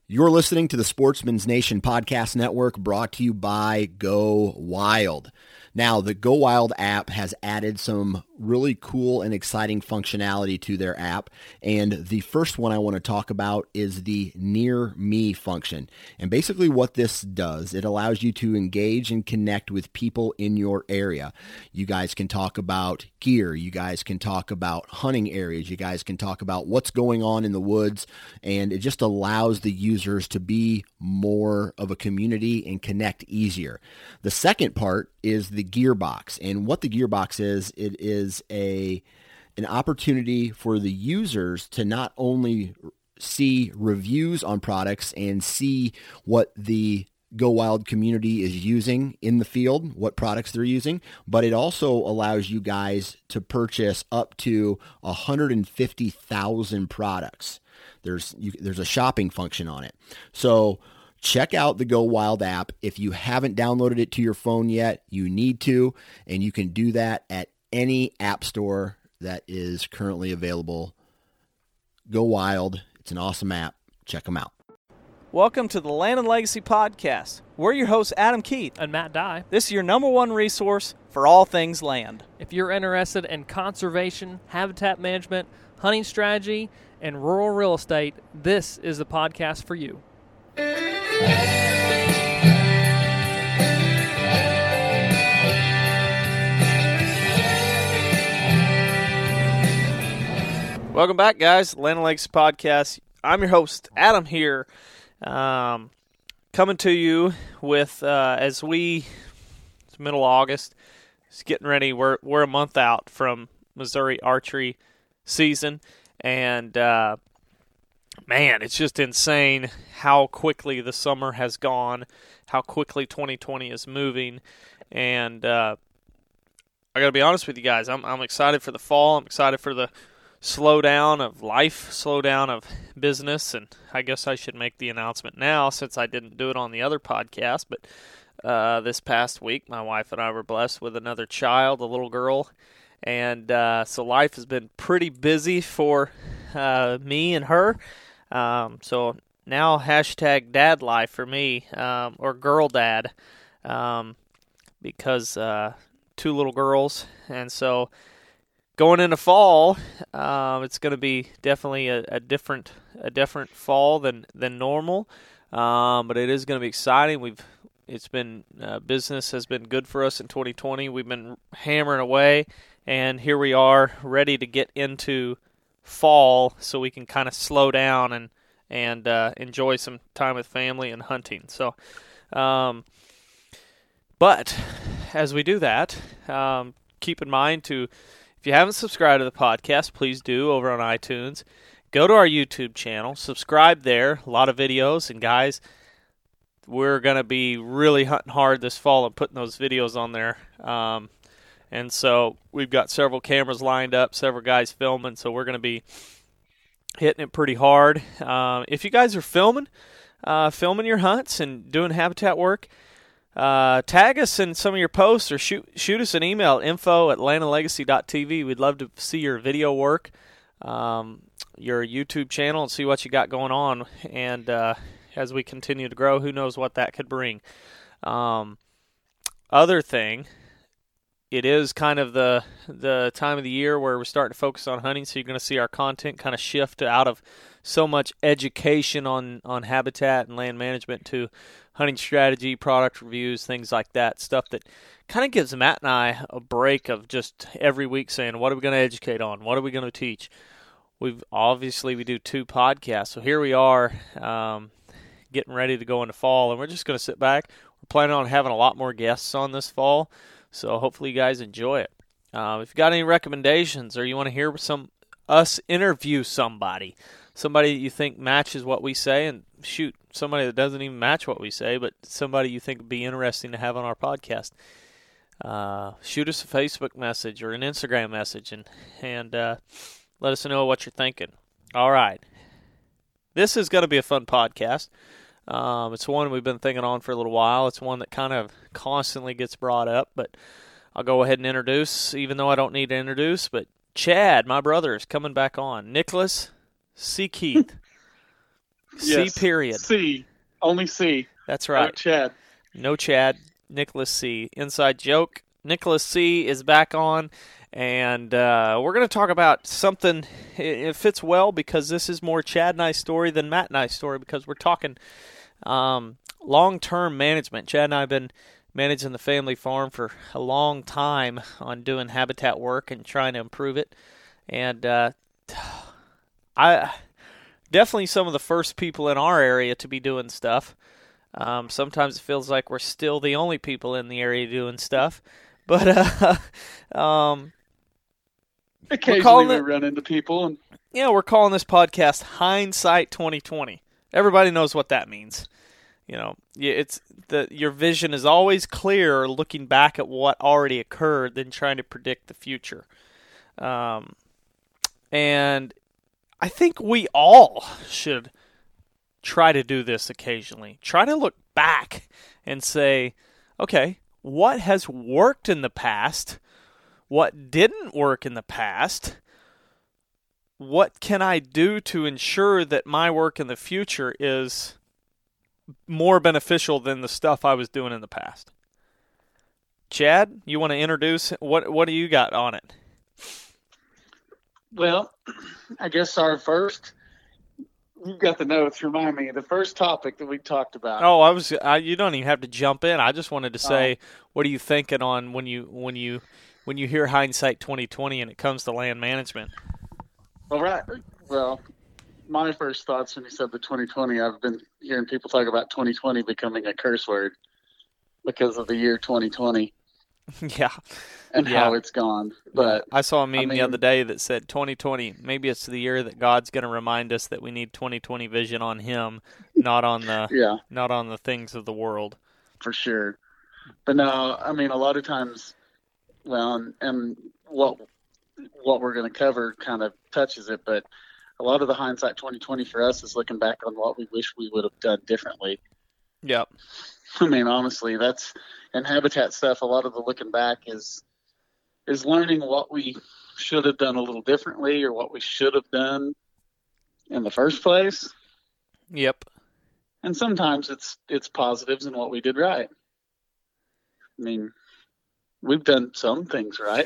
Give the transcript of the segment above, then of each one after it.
You're listening to the Sportsman's Nation Podcast Network, brought to you by Go Wild. Now, the Go Wild app has added some really cool and exciting functionality to their app, and the first one I want to talk about is the Near Me function. And basically what this does, it allows you to engage and connect with people in your area. You guys can talk about gear, you guys can talk about hunting areas, you guys can talk about what's going on in the woods, and it just allows the users to be more of a community and connect easier. The second part is the Gearbox, and what the Gearbox is, it is an opportunity for the users to not only see reviews on products and see what the Go Wild community is using in the field, what products they're using, but it also allows you guys to purchase up to 150,000 products. There's a shopping function on it. So check out the Go Wild app. If you haven't downloaded it to your phone yet, you need to, and you can do that at any app store that is currently available. Go Wild. It's an awesome app. Check them out. Welcome to the Land and Legacy Podcast. We're your hosts, Adam Keith and Matt Dye. This is your number one resource for all things land. If you're interested in conservation, habitat management, hunting strategy, and rural real estate, this is the podcast for you. Welcome back, guys. Land and Legacy Podcast. I'm your host, Adam here, coming to you with, it's middle of August, it's getting ready. We're a month out from Missouri archery season, and man, it's just insane how quickly the summer has gone, how quickly 2020 is moving, and I got to be honest with you guys, I'm excited for the fall. I'm excited for the slowdown of life, slowdown of business, and I guess I should make the announcement now since I didn't do it on the other podcast, but this past week, my wife and I were blessed with another child, a little girl, and so life has been pretty busy for me and her, so now hashtag dad life for me, or girl dad, because two little girls, and so going into fall, it's going to be definitely a different fall than normal, but it is going to be exciting. It's been business has been good for us in 2020. We've been hammering away, and here we are, ready to get into fall, so we can kind of slow down and enjoy some time with family and hunting. So, but as we do that, keep in mind to. If you haven't subscribed to the podcast, please do over on iTunes. Go to our YouTube channel, subscribe there, a lot of videos, and guys, we're going to be really hunting hard this fall and putting those videos on there. And so we've got several cameras lined up, several guys filming, so we're going to be hitting it pretty hard. If you guys are filming your hunts and doing habitat work, tag us in some of your posts or shoot us an email at info@landandlegacy.tv. We'd love to see your video work, your YouTube channel, and see what you got going on. And as we continue to grow, who knows what that could bring. Other thing, it is kind of the time of the year where we're starting to focus on hunting, so you're going to see our content kind of shift out of so much education on habitat and land management to hunting strategy, product reviews, things like that, stuff that kind of gives Matt and I a break of just every week saying, what are we going to educate on? What are we going to teach? We do 2 podcasts, so here we are getting ready to go into fall, and we're just going to sit back. We're planning on having a lot more guests on this fall, so hopefully you guys enjoy it. If you got any recommendations or you want to hear us interview somebody that you think matches what we say, and shoot, somebody that doesn't even match what we say, but somebody you think would be interesting to have on our podcast, shoot us a Facebook message or an Instagram message and let us know what you're thinking. All right. This is going to be a fun podcast. It's one we've been thinking on for a little while. It's one that kind of constantly gets brought up, but I'll go ahead and introduce, even though I don't need to introduce, but Chad, my brother, is coming back on. Nicholas C. Keith. C period. C. Only C. That's right. No Chad. No Chad. Nicholas C. Inside joke. Nicholas C. is back on, and we're going to talk about something. It fits well because this is more Chad and I's story than Matt and I's story, because we're talking long-term management. Chad and I have been managing the family farm for a long time on doing habitat work and trying to improve it. And I definitely some of the first people in our area to be doing stuff. Sometimes it feels like we're still the only people in the area doing stuff. But occasionally we run into people. And we're calling this podcast Hindsight 2020. Everybody knows what that means. It's your vision is always clearer looking back at what already occurred than trying to predict the future. And I think we all should try to do this occasionally. Try to look back and say, okay, what has worked in the past? What didn't work in the past? What can I do to ensure that my work in the future is more beneficial than the stuff I was doing in the past? Chad, you want to introduce what do you got on it? Well, I guess you've got the notes. Remind me, the first topic that we talked about. Oh, you don't even have to jump in. I just wanted to say, what are you thinking on when you hear Hindsight 2020 and it comes to land management? All right. Well, my first thoughts when you said the 2020, I've been hearing people talk about 2020 becoming a curse word because of the year 2020. Yeah. And how it's gone. But I saw a meme the other day that said 2020, maybe it's the year that God's going to remind us that we need 2020 vision on him, not on the not on the things of the world. For sure. But no, I mean, a lot of times, and what we're going to cover kind of touches it, but a lot of the Hindsight 2020 for us is looking back on what we wish we would have done differently. Yep. I mean, honestly, and habitat stuff, a lot of the looking back is learning what we should have done a little differently or what we should have done in the first place. Yep. And sometimes it's positives in what we did right. I mean, we've done some things right.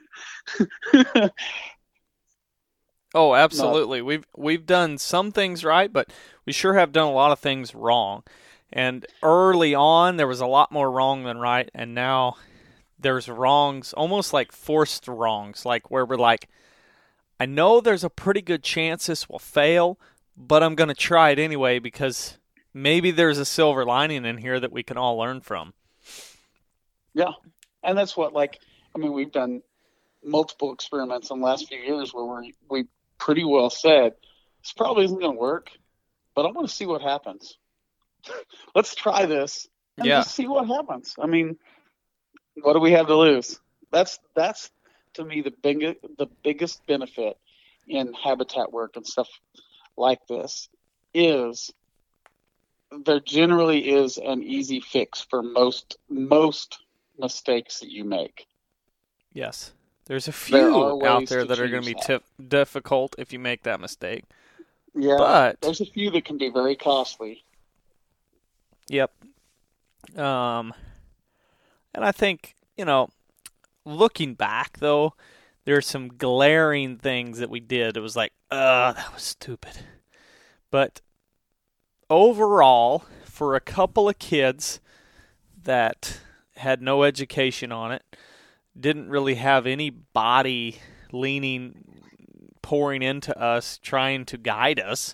Oh, absolutely. We've done some things right, but we sure have done a lot of things wrong. And early on, there was a lot more wrong than right, and now there's wrongs, almost like forced wrongs, like where we're like, I know there's a pretty good chance this will fail, but I'm going to try it anyway because maybe there's a silver lining in here that we can all learn from. Yeah, and that's what, we've done multiple experiments in the last few years where we pretty well said, this probably isn't going to work, but I want to see what happens. Let's try this and just see what happens. I mean, what do we have to lose? That's to me the biggest benefit in habitat work and stuff like this is there generally is an easy fix for most mistakes that you make. Yes. There's a few out there that are going to be difficult if you make that mistake. Yeah, but there's a few that can be very costly. Yep. And I think, looking back, though, there's some glaring things that we did. It was like, that was stupid. But overall, for a couple of kids that had no education on it, didn't really have any body pouring into us, trying to guide us.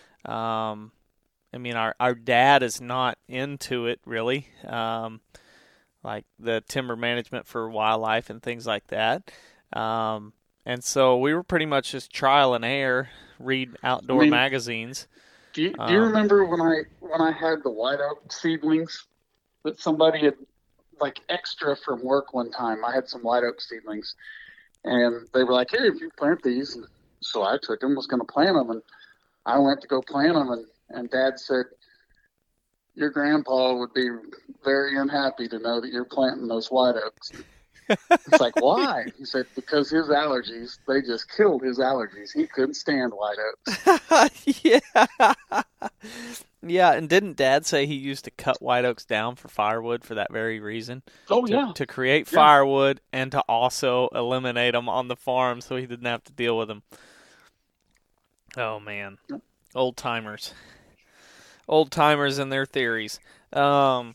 Our dad is not into it really, like the timber management for wildlife and things like that. And so we were pretty much just trial and error, read outdoor magazines. Do you remember when I had the white oak seedlings that somebody had extra from work one time? I had some white oak seedlings, and they were like, "Hey, if you plant these," and so I took them, was going to plant them, and I went to go plant them, and Dad said, "Your grandpa would be very unhappy to know that you're planting those white oaks." It's like, why? He said, because his allergies, they just killed his allergies. He couldn't stand white oaks. Yeah. Yeah, and didn't Dad say he used to cut white oaks down for firewood for that very reason? Oh, to, yeah. To create firewood and to also eliminate them on the farm so he didn't have to deal with them. Oh, man. Old timers. Old timers and their theories. Now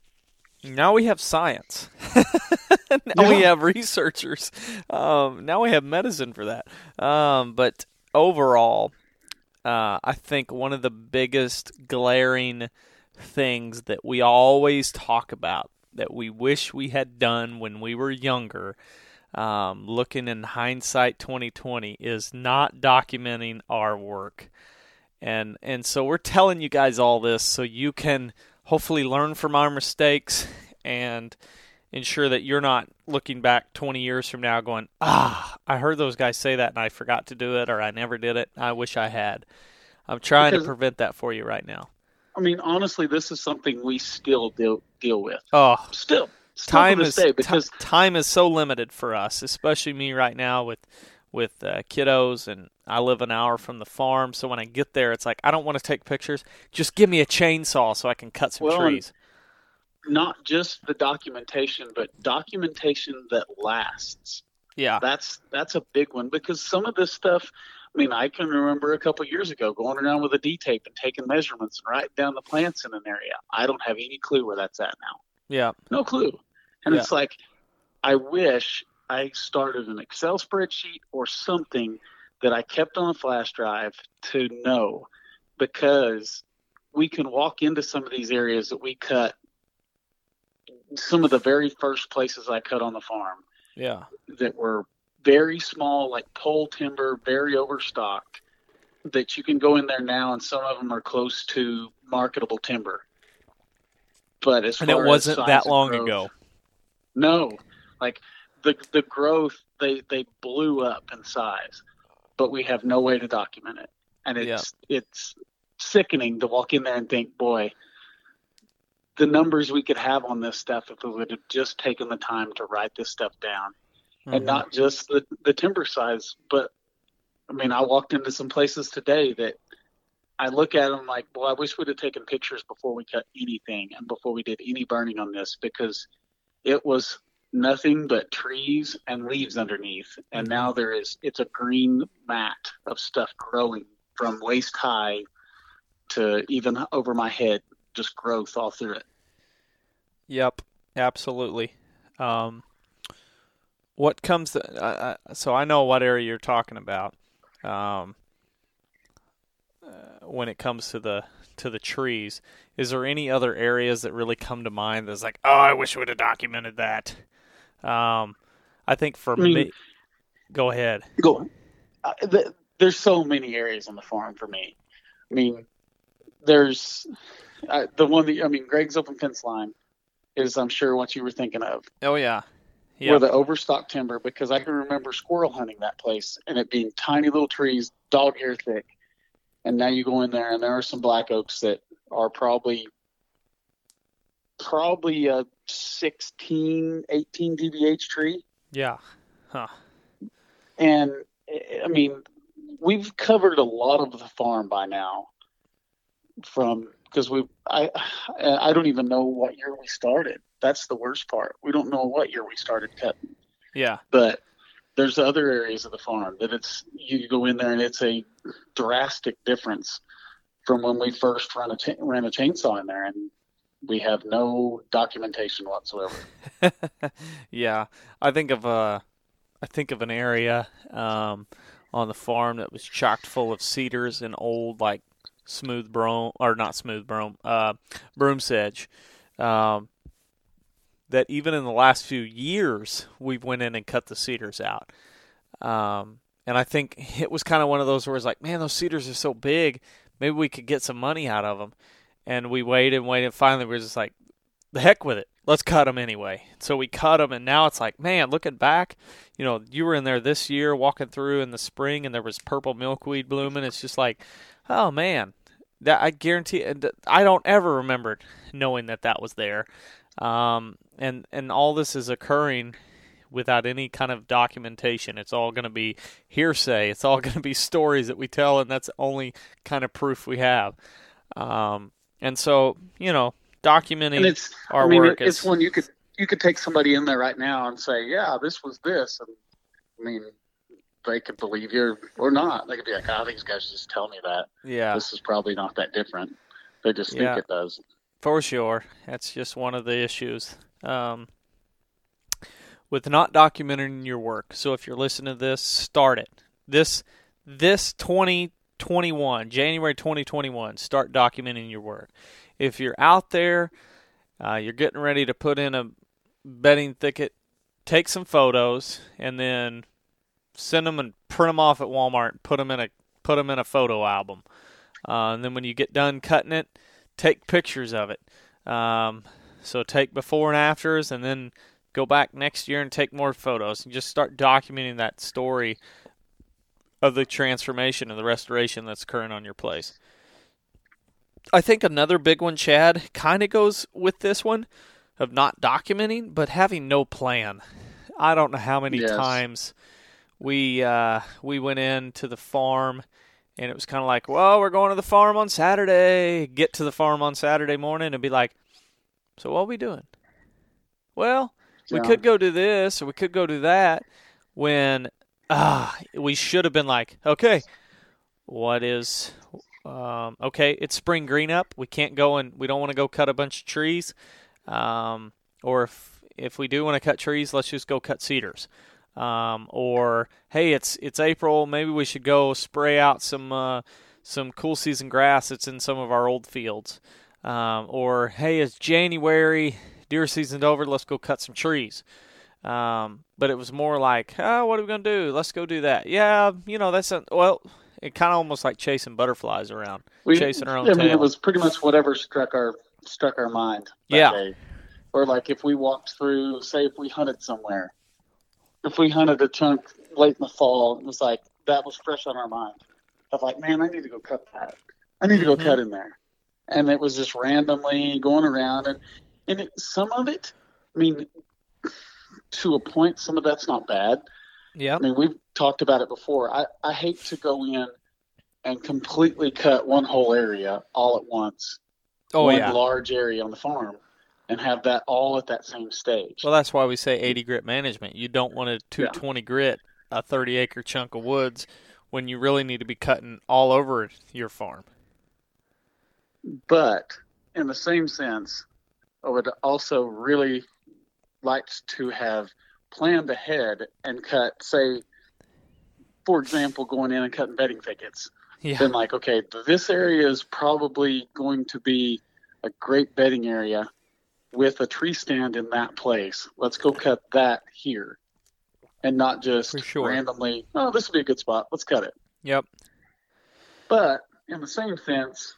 we have science. Now we have researchers. Now we have medicine for that. But overall, I think one of the biggest glaring things that we always talk about that we wish we had done when we were younger, looking in hindsight 2020, is not documenting our work. And so we're telling you guys all this so you can hopefully learn from our mistakes and ensure that you're not looking back 20 years from now going, I heard those guys say that and I forgot to do it, or I never did it. I wish I had. I'm trying to prevent that for you right now. I mean, honestly, this is something we still deal with. Oh, still time to this day, because time is so limited for us, especially me right now with kiddos, and I live an hour from the farm. So when I get there, it's like, I don't want to take pictures. Just give me a chainsaw so I can cut some trees. Not just the documentation, but documentation that lasts. Yeah. That's a big one, because some of this stuff, I mean, I can remember a couple of years ago going around with a D-tape and taking measurements and writing down the plants in an area. I don't have any clue where that's at now. Yeah. No clue. And it's like, I wish I started an Excel spreadsheet or something that I kept on a flash drive to know, because we can walk into some of these areas that we cut. Some of the very first places I cut on the farm, that were very small, like pole timber, very overstocked, that you can go in there now, and some of them are close to marketable timber. But as far as it wasn't that long growth, ago. No, like the growth, they blew up in size, but we have no way to document it, and it's sickening to walk in there and think, boy, the numbers we could have on this stuff if we would have just taken the time to write this stuff down. Mm-hmm. And not just the timber size, but I mean, I walked into some places today that I look at them like, boy, I wish we'd have taken pictures before we cut anything and before we did any burning on this, because it was nothing but trees and leaves underneath. And now it's a green mat of stuff growing from waist high to even over my head, just growth all through it. Yep, absolutely. What comes to, so I know what area you're talking about. When it comes to the trees, is there any other areas that really come to mind that's like, oh, I wish we would have documented that? I think me, go ahead. Go on. There's so many areas on the farm for me. I mean, there's the one that, Greg's open fence line is, I'm sure, what you were thinking of. Oh, yeah. Where the overstock timber, because I can remember squirrel hunting that place and it being tiny little trees, dog hair thick. And now you go in there and there are some black oaks that are probably a 16, 18 DBH tree. Yeah. Huh. And we've covered a lot of the farm by now because I don't even know what year we started. That's the worst part. We don't know what year we started cutting. Yeah. But there's other areas of the farm that you go in there and it's a drastic difference from when we first ran a chainsaw in there, and we have no documentation whatsoever. Yeah. I think of an area on the farm that was chocked full of cedars and old, like, smooth brome, or not smooth brome, broom sedge. That even in the last few years, we've went in and cut the cedars out. And I think it was kind of one of those where it's like, man, those cedars are so big, maybe we could get some money out of them. And we waited, and finally we were just like, the heck with it. Let's cut them anyway. So we cut them, and now it's like, man, looking back, you were in there this year walking through in the spring, and there was purple milkweed blooming. It's just like, oh, man, that I guarantee, I don't ever remember knowing that was there. And all this is occurring, without any kind of documentation. It's all going to be hearsay. It's all going to be stories that we tell, and that's the only kind of proof we have. And so, documenting our work it's one you could take somebody in there right now and say, yeah, this was this. And they could believe you or not. They could be like, oh, these guys just tell me that. Yeah. This is probably not that different. They just think it does. For sure. That's just one of the issues with not documenting your work. So if you're listening to this, start it. This 2021, January 2021, start documenting your work. If you're out there, you're getting ready to put in a bedding thicket, take some photos and then send them and print them off at Walmart and put them in a photo album. And then when you get done cutting it, take pictures of it. So take before and afters, and then go back next year and take more photos. And just start documenting that story of the transformation and the restoration that's occurring on your place. I think another big one, Chad, kind of goes with this one of not documenting, but having no plan. I don't know how many times we went into the farm, and it was kind of like, well, we're going to the farm on Saturday. Get to the farm on Saturday morning and be like, so what are we doing? Well, we could go do this or we could go do that, when we should have been like, okay, what is okay, it's spring green up. We can't go and we don't want to go cut a bunch of trees. Or if we do want to cut trees, let's just go cut cedars. Or hey, it's April, maybe we should go spray out some cool season grass that's in some of our old fields. Or hey, it's January, deer season's over, let's go cut some trees. But it was more like, what are we going to do? Let's go do that. Yeah, it kind of almost like chasing butterflies around, chasing our own tail. It was pretty much whatever struck our mind that day. Or like if we walked through, say if we hunted somewhere, if we hunted a chunk late in the fall, it was like that was fresh on our mind. I was like, man, I need to go cut that. I need to go cut in there. And it was just randomly going around. And some of it, to a point, some of that's not bad. Yeah. We've talked about it before. I hate to go in and completely cut one whole area all at once. One large area on the farm, and have that all at that same stage. Well, that's why we say 80 grit management. You don't want to 220 grit a 30-acre chunk of woods when you really need to be cutting all over your farm. But in the same sense, I would also really like to have planned ahead and cut, say, for example, going in and cutting bedding thickets. Yeah. Then like, okay, this area is probably going to be a great bedding area with a tree stand in that place. Let's go cut that here. And not just randomly, this would be a good spot. Let's cut it. Yep. But in the same sense,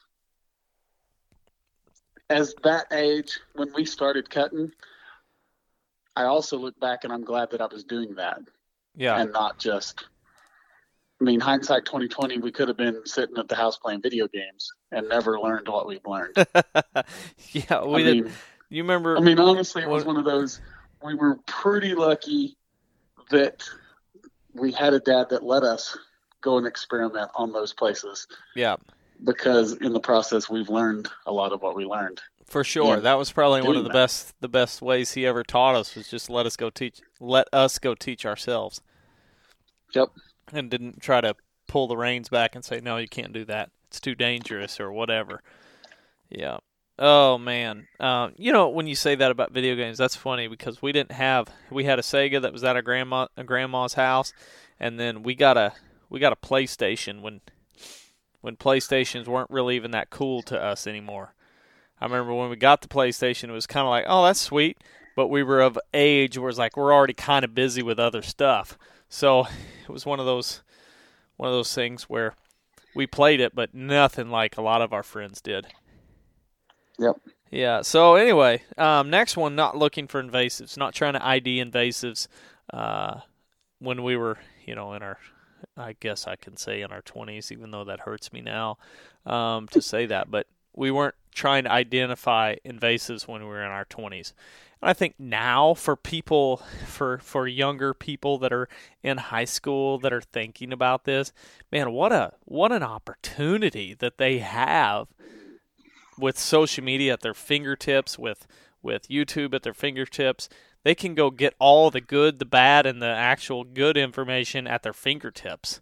as that age, when we started cutting, I also look back and I'm glad that I was doing that. Yeah. And not just, hindsight 2020, we could have been sitting at the house playing video games and never learned what we've learned. Yeah, we did. You remember? Honestly, it was one of those, we were pretty lucky that we had a dad that let us go and experiment on those places. Yeah. Because in the process, we've learned a lot of what we learned. For sure. That was probably one of the best ways he ever taught us, was just let us go teach ourselves. Yep. And didn't try to pull the reins back and say, no, you can't do that. It's too dangerous or whatever. Yeah. Oh, man. When you say that about video games, that's funny because we had a Sega that was at our grandma's house, and then we got a PlayStation when PlayStations weren't really even that cool to us anymore. I remember when we got the PlayStation, it was kind of like, oh, that's sweet, but we were of age where it's like we're already kind of busy with other stuff. So it was one of those things where we played it, but nothing like a lot of our friends did. Yep. Yeah. So anyway, next one, not looking for invasives, not trying to ID invasives. When we were, in our, I guess I can say in our 20s, even though that hurts me now to say that, but we weren't trying to identify invasives when we were in our 20s. And I think now for people, for younger people that are in high school that are thinking about this, man, what an opportunity that they have with social media at their fingertips, with YouTube at their fingertips. They can go get all the good, the bad, and the actual good information at their fingertips.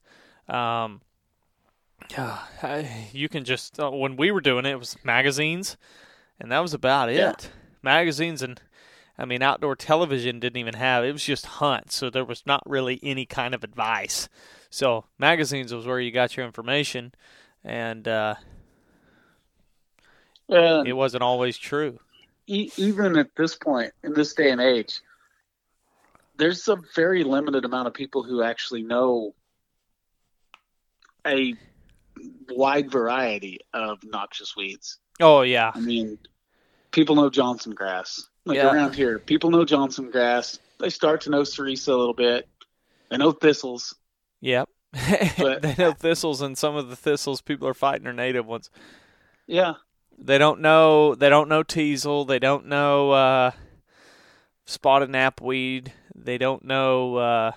You can just, when we were doing it, it was magazines, and that was about it. Yeah. Magazines and, outdoor television didn't even have, it was just hunts, so there was not really any kind of advice. So magazines was where you got your information, and it wasn't always true. Even at this point, in this day and age, there's a very limited amount of people who actually know a wide variety of noxious weeds. Oh, yeah. People know Johnson grass. Around here, people know Johnson grass. They start to know Cerisa a little bit. They know thistles. Yep. But, they know thistles, and some of the thistles people are fighting are native ones. Yeah. They don't know teasel. They don't know spotted knapweed. They don't know.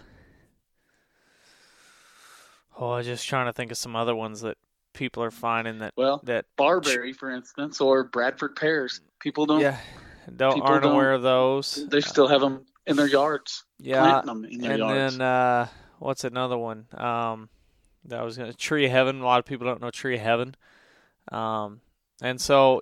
I'm just trying to think of some other ones that people are finding that. Well, that barberry, for instance, or Bradford pears. People don't. Yeah, aren't aware of those. They still have them in their yards. Yeah, planting them in their yards. And then what's another one? Tree of Heaven. A lot of people don't know Tree of Heaven. And so,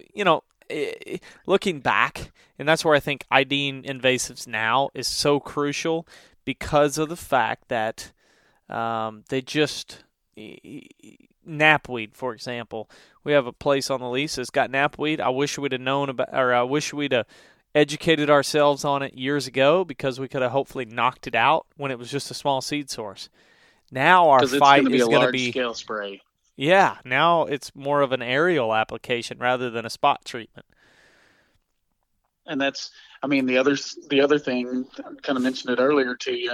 looking back, and that's where I think IDing invasives now is so crucial because of the fact that they just knapweed, for example. We have a place on the lease that's got knapweed. I wish we'd have known about, or I wish we'd have educated ourselves on it years ago because we could have hopefully knocked it out when it was just a small seed source. Now our fight is going to be large scale spray. Yeah, now it's more of an aerial application rather than a spot treatment. And that's, the other thing, I kind of mentioned it earlier to you,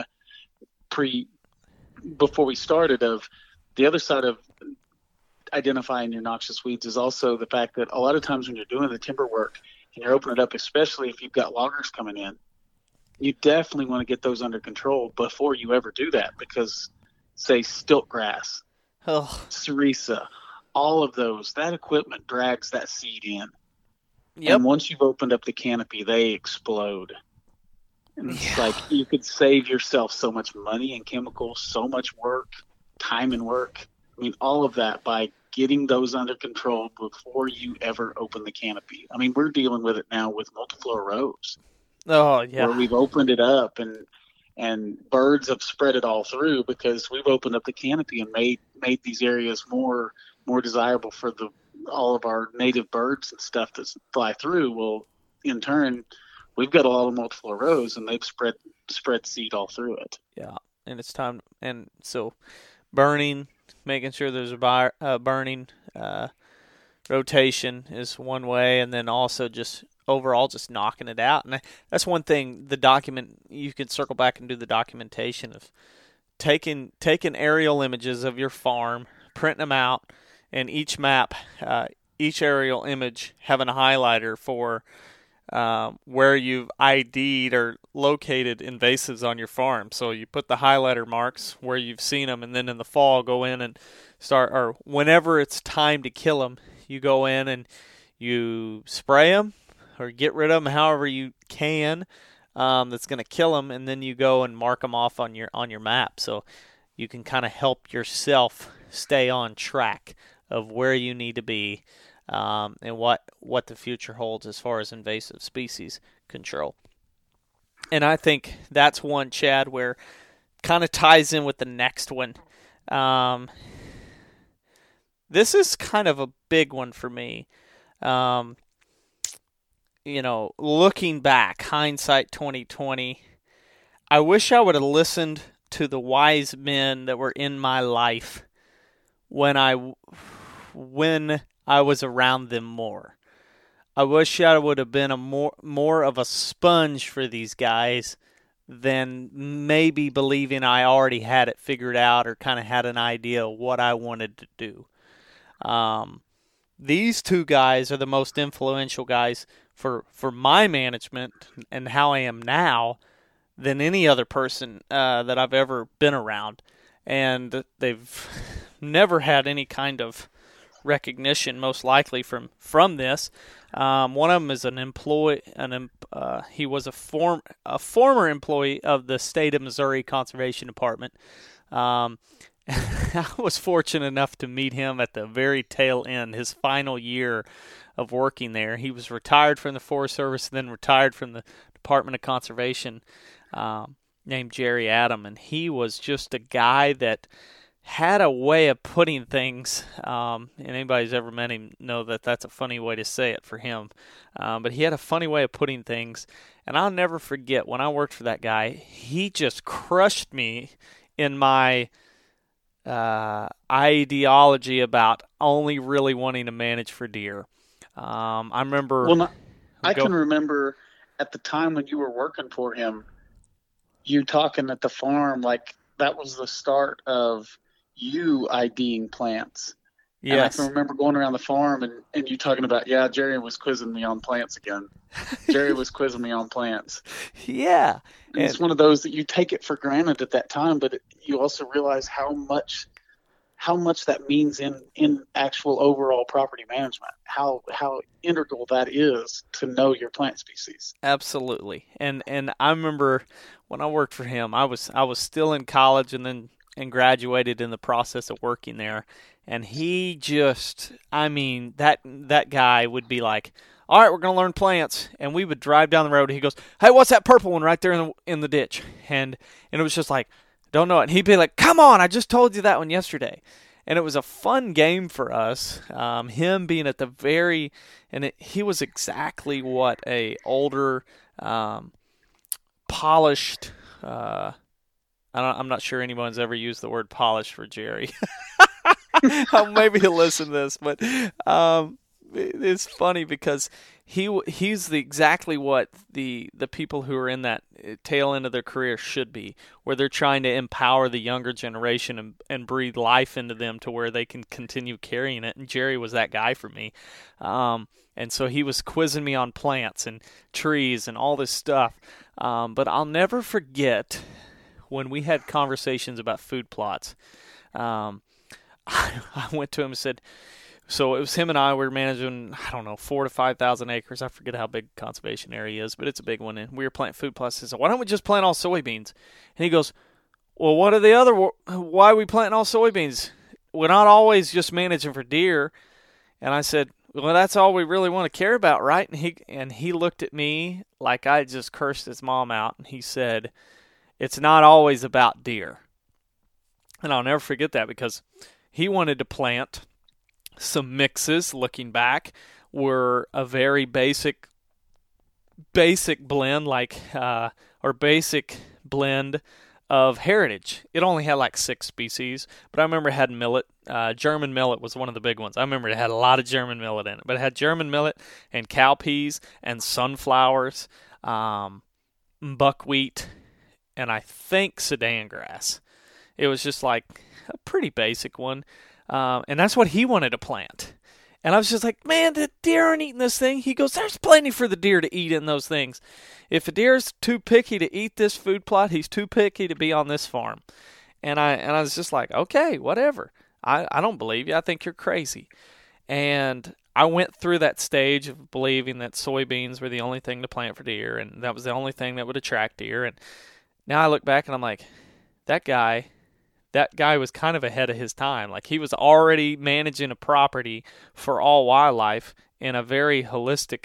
before we started, of the other side of identifying your noxious weeds is also the fact that a lot of times when you're doing the timber work and you're opening it up, especially if you've got loggers coming in, you definitely want to get those under control before you ever do that, because say stilt grass, Cerisa, all of those, that equipment drags that seed in. Yep. And once you've opened up the canopy, they explode. And it's like you could save yourself so much money and chemicals, so much work, time and work. All of that by getting those under control before you ever open the canopy. We're dealing with it now with multiflora rows. Oh, yeah. Where we've opened it up and birds have spread it all through because we've opened up the canopy and made these areas more desirable for all of our native birds and stuff that fly through. Well, in turn, we've got a lot of multiflora rows, and they've spread seed all through it. Yeah, and it's time. And so, burning, making sure there's a burning rotation is one way, and then also just overall just knocking it out. And that's one thing. You can circle back and do the documentation of taking aerial images of your farm, printing them out, and each map, each aerial image having a highlighter for where you've ID'd or located invasives on your farm. So you put the highlighter marks where you've seen them, and then in the fall go in and start, or whenever it's time to kill them, you go in and you spray them or get rid of them however you can. That's going to kill them, and then you go and mark them off on your map, so you can kind of help yourself stay on track of where you need to be, and what the future holds as far as invasive species control. And I think that's one, Chad, where kind of ties in with the next one. This is kind of a big one for me. Looking back, hindsight 2020, I wish I would have listened to the wise men that were in my life when I was around them more. I wish I would have been more of a sponge for these guys than maybe believing I already had it figured out or kind of had an idea of what I wanted to do. these two guys are the most influential guys for my management and how I am now than any other person that I've ever been around. And they've never had any kind of recognition, most likely from this. One of them is an employee. He was a former employee of the state of Missouri Conservation Department. I was fortunate enough to meet him at the very tail end, his final year of working there. He was retired from the Forest Service, then retired from the Department of Conservation, named Jerry Adam, and he was just a guy that had a way of putting things, and anybody who's ever met him know that that's a funny way to say it for him, but he had a funny way of putting things, and I'll never forget when I worked for that guy, he just crushed me in my ideology about only really wanting to manage for deer. I remember... Well, I can remember at the time when you were working for him, you talking at the farm, like that was the start of you IDing plants. Yes. And I can remember going around the farm and you talking about, yeah, Jerry was quizzing me on plants again. Jerry was quizzing me on plants. Yeah. And it's one of those that you take it for granted at that time, but you also realize how much that means in actual overall property management, how integral that is to know your plant species. Absolutely. And I remember when I worked for him, I was still in college and graduated in the process of working there. And he just, I mean, that guy would be like, all right, we're going to learn plants. And we would drive down the road and he goes, hey, what's that purple one right there in the ditch? And it was just like, don't know it. And he'd be like, come on, I just told you that one yesterday. And it was a fun game for us, him being at the very, he was exactly what a older, polished, I'm not sure anyone's ever used the word polished for Jerry. Maybe he'll listen to this, but it's funny because he's exactly what the people who are in that tail end of their career should be, where they're trying to empower the younger generation and breathe life into them to where they can continue carrying it. And Jerry was that guy for me. And so he was quizzing me on plants and trees and all this stuff. But I'll never forget when we had conversations about food plots. I went to him and said, so it was him and I were managing, 4,000 to 5,000 acres. I forget how big conservation area is, but it's a big one. And we were planting food plots. I said, why don't we just plant all soybeans? And he goes, well, why are we planting all soybeans? We're not always just managing for deer. And I said, well, that's all we really want to care about, right? And he looked at me like I just cursed his mom out. And he said, it's not always about deer. And I'll never forget that because he wanted to plant some mixes, looking back, were a very basic blend, or basic blend of heritage. It only had like 6 species, but I remember it had millet. German millet was one of the big ones. I remember it had a lot of German millet in it, but it had German millet and cowpeas and sunflowers, buckwheat, and I think Sudan grass. It was just like a pretty basic one. And that's what he wanted to plant. And I was just like, man, the deer aren't eating this thing. He goes, there's plenty for the deer to eat in those things. If a deer's too picky to eat this food plot, he's too picky to be on this farm. And I was just like, okay, whatever. I don't believe you. I think you're crazy. And I went through that stage of believing that soybeans were the only thing to plant for deer, and that was the only thing that would attract deer. And now I look back and I'm like, that guy was kind of ahead of his time. Like, he was already managing a property for all wildlife in a very holistic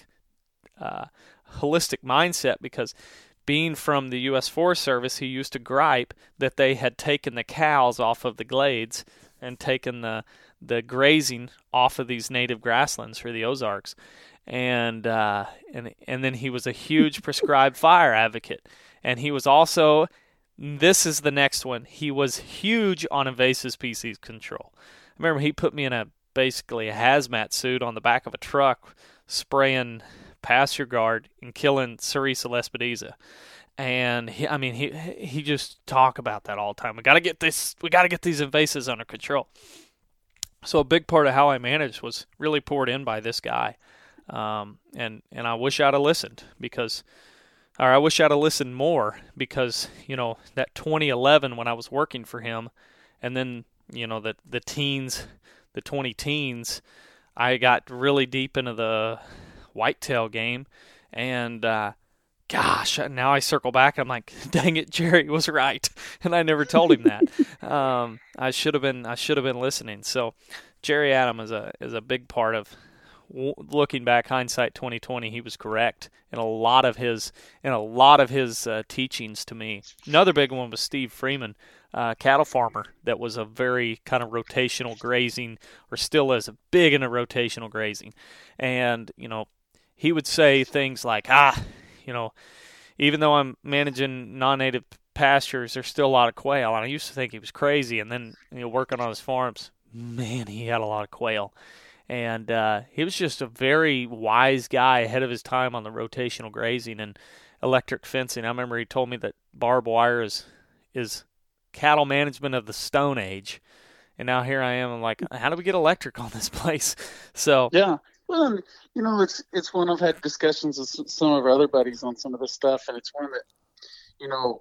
mindset, because being from the U.S. Forest Service, he used to gripe that they had taken the cows off of the glades and taken the grazing off of these native grasslands for the Ozarks. And then he was a huge prescribed fire advocate. And he was also... This is the next one. He was huge on invasive species control. I remember he put me in basically a hazmat suit on the back of a truck, spraying pasture guard and killing Sericea lespedeza. And he just talked about that all the time. We got to get these invasives under control. So a big part of how I managed was really poured in by this guy. And I wish I'd have listened I wish I'd have listened more because, that 2011 when I was working for him and then, the teens, the 20 teens, I got really deep into the whitetail game and, gosh, now I circle back. I'm like, dang it, Jerry was right, and I never told him that. I should have been listening. So, Jerry Adam is a big part of looking back. Hindsight 2020. He was correct in a lot of his teachings to me. Another big one was Steve Freeman, cattle farmer that was a very kind of rotational grazing, or still is big into rotational grazing, and he would say things like, even though I'm managing non-native pastures, there's still a lot of quail. And I used to think he was crazy. And then, working on his farms, man, he had a lot of quail. And he was just a very wise guy ahead of his time on the rotational grazing and electric fencing. I remember he told me that barbed wire is cattle management of the Stone Age. And now here I am. I'm like, how do we get electric on this place? So yeah. Well, it's one I've had discussions with some of our other buddies on some of this stuff, and it's one that,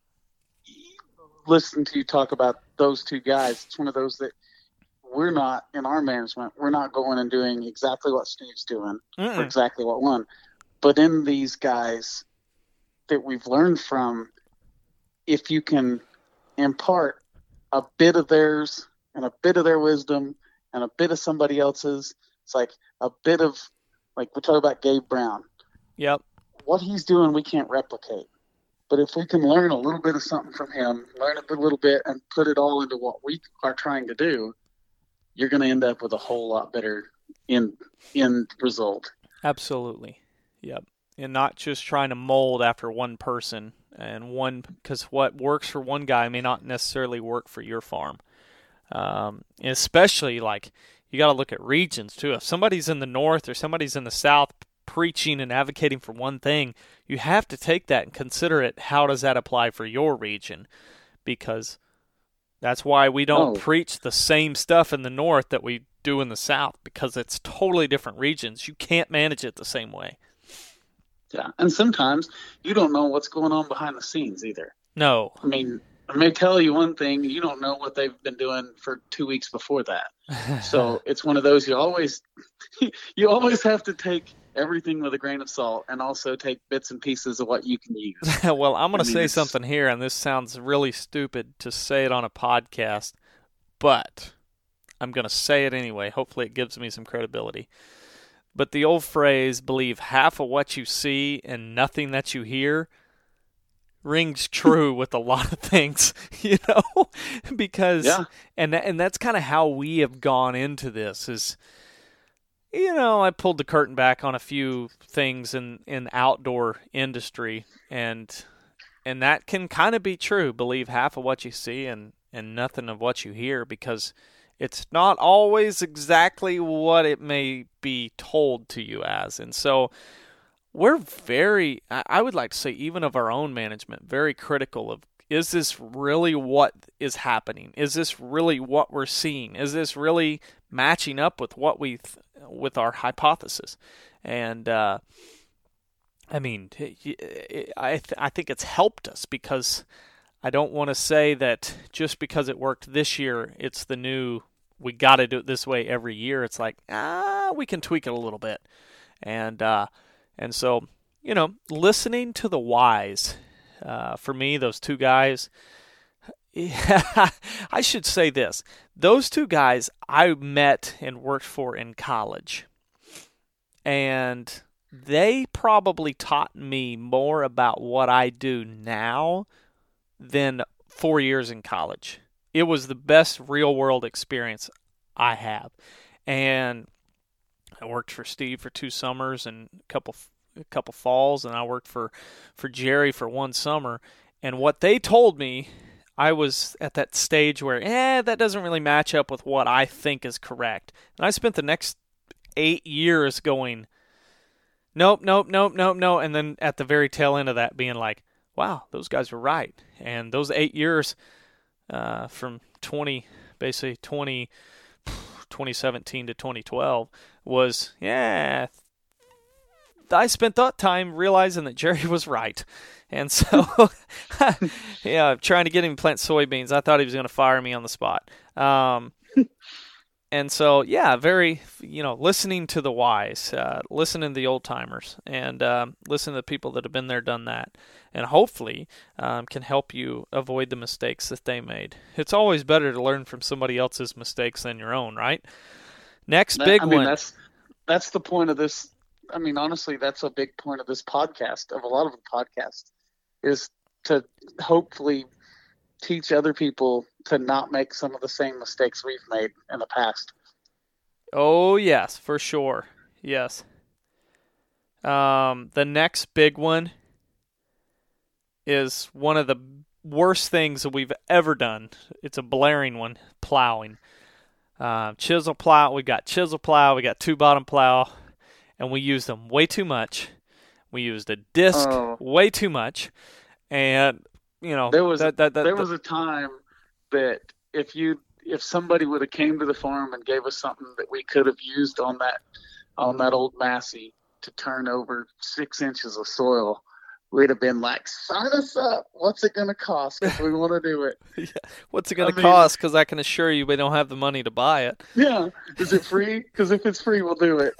listen to you talk about those two guys. It's one of those that we're not, in our management, we're not going and doing exactly what Steve's doing or exactly what one. But in these guys that we've learned from, if you can impart a bit of theirs and a bit of their wisdom and a bit of somebody else's, it's like a bit of, like we talk about Gabe Brown. Yep. What he's doing, we can't replicate. But if we can learn a little bit of something from him, learn a little bit and put it all into what we are trying to do, you're going to end up with a whole lot better end result. Absolutely. Yep. And not just trying to mold after one person because what works for one guy may not necessarily work for your farm. And especially like, you got to look at regions too. If somebody's in the north or somebody's in the south preaching and advocating for one thing, you have to take that and consider it. How does that apply for your region? Because that's why we don't preach the same stuff in the north that we do in the south, because it's totally different regions. You can't manage it the same way. Yeah, and sometimes you don't know what's going on behind the scenes either. No. I mean, I may tell you one thing, you don't know what they've been doing for 2 weeks before that. So it's one of those you always have to take everything with a grain of salt and also take bits and pieces of what you can use. Well, I'm going to say something here, and this sounds really stupid to say it on a podcast, but I'm going to say it anyway. Hopefully it gives me some credibility. But the old phrase, believe half of what you see and nothing that you hear, rings true with a lot of things, because, and that's kind of how we have gone into this is, I pulled the curtain back on a few things in outdoor industry, and that can kind of be true. Believe half of what you see and nothing of what you hear, because it's not always exactly what it may be told to you as. And so we're very, I would like to say, even of our own management, very critical of, is this really what is happening? Is this really what we're seeing? Is this really matching up with what with our hypothesis? And I think it's helped us, because I don't want to say that just because it worked this year, it's the new, we got to do it this way every year. It's like, we can tweak it a little bit. And so, listening to the wise, for me, those two guys, I should say this. Those two guys I met and worked for in college. And they probably taught me more about what I do now than 4 years in college. It was the best real-world experience I have. And I worked for Steve for 2 summers and a couple falls, and I worked for Jerry for 1 summer. And what they told me, I was at that stage where, that doesn't really match up with what I think is correct. And I spent the next 8 years going, nope. And then at the very tail end of that being like, wow, those guys were right. And those 8 years from 20 2017 to 2012 was, I spent that time realizing that Jerry was right. And so, trying to get him to plant soybeans, I thought he was going to fire me on the spot. And so, very, listening to the wise, listening to the old timers, and listening to the people that have been there, done that, and hopefully can help you avoid the mistakes that they made. It's always better to learn from somebody else's mistakes than your own, right? Next big one. That's the point of this. I mean, honestly, that's a big point of this podcast, of a lot of the podcasts, is to hopefully teach other people to not make some of the same mistakes we've made in the past. Oh, yes, for sure. Yes. The next big one is one of the worst things that we've ever done. It's a blaring one, plowing. Chisel plow. We got chisel plow. We got 2-bottom plow. And we used them way too much. We used a disc way too much. And, there was a time that if somebody would have came to the farm and gave us something that we could have used on that old Massey to turn over 6 inches of soil, we'd have been like, sign us up. What's it going to cost if we want to do it? What's it going to cost? Because I can assure you we don't have the money to buy it. Yeah. Is it free? Because if it's free, we'll do it.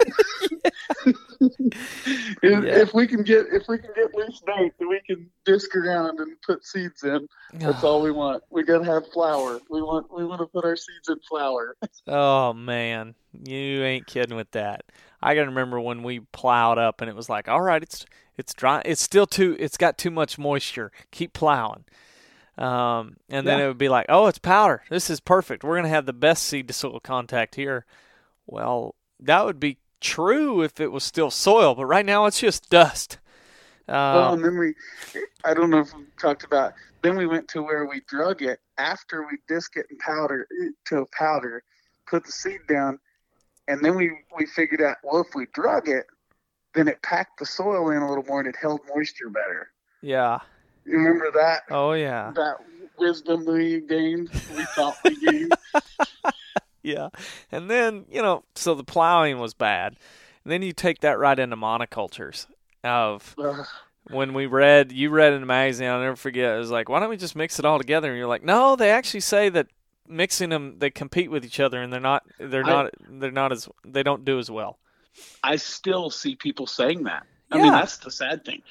If we can get loose bait that we can disc around and put seeds in, that's all we want. We got to have flour. We want to put our seeds in flour. Oh man, you ain't kidding with that. I can remember when we plowed up and it was like, all right, it's dry. It's got too much moisture. Keep plowing. And then it would be like, oh, it's powder. This is perfect. We're going to have the best seed to soil contact here. Well, that would be true if it was still soil, but right now it's just dust. And then I don't know if we talked about, then we went to where we drug it after we disc it and powder to a powder, put the seed down, and then we figured out, well, if we drug it, then it packed the soil in a little more and it held moisture better. Yeah. You remember that? Oh, yeah. That wisdom we thought we gained. Yeah. And then, so the plowing was bad. And then you take that right into monocultures of when you read in the magazine, I'll never forget, it was like, why don't we just mix it all together? And you're like, no, they actually say that mixing them, they compete with each other and they don't do as well. I still see people saying that. I mean, that's the sad thing.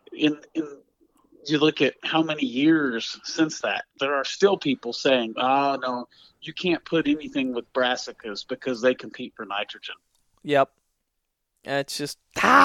You look at how many years since that, there are still people saying, oh, no, you can't put anything with brassicas because they compete for nitrogen. Yep. It's just,